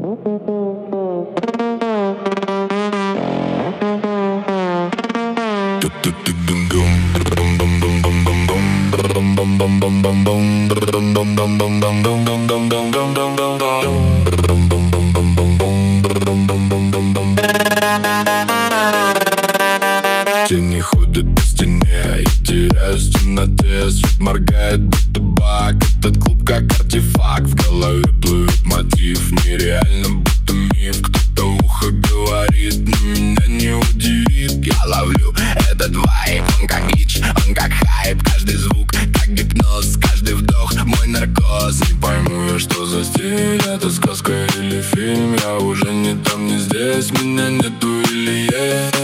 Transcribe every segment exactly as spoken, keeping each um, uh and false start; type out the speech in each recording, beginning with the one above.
Тени ходят по стене, я теряюсь в темноте. Свет моргает, будто баг. Этот клуб как артефакт. В голове плывет мотив, нереально, будто миф. Кто-то ухо говорит, но меня не удивит. Я ловлю этот вайб, он как ич, он как хайп. Каждый звук как гипноз, каждый вдох мой наркоз. Не пойму я, что за стиль, это сказка или фильм. Я уже не там, не здесь, меня нету или есть.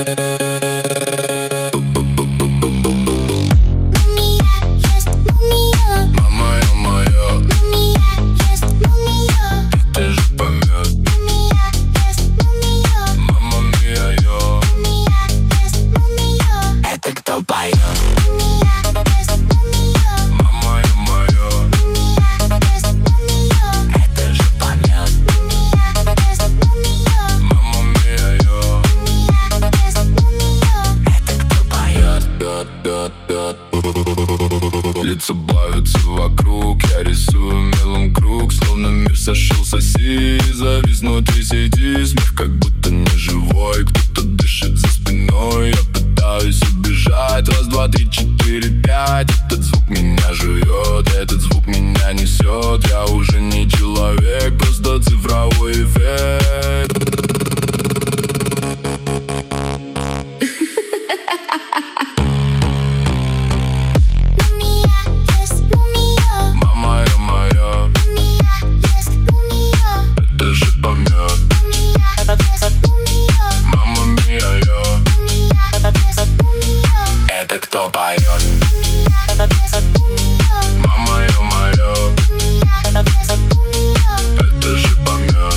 Лица плавятся вокруг, я рисую мелом круг. Словно мир сошелся с и завис внутри сети. Смех как будто не живой, кто-то дышит за спиной. Я пытаюсь убежать, раз, два, три, четыре, пять. Этот звук меня жует, этот звук меня несет. Я уже не человек, просто цифровой эффект. Кто поет? Мама, ё-моё, это же помет.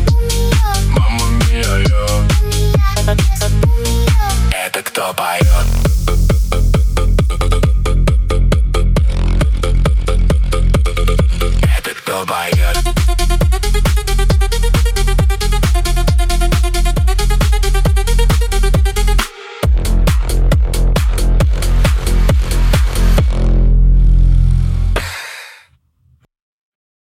Мама мия, ё, это кто поет?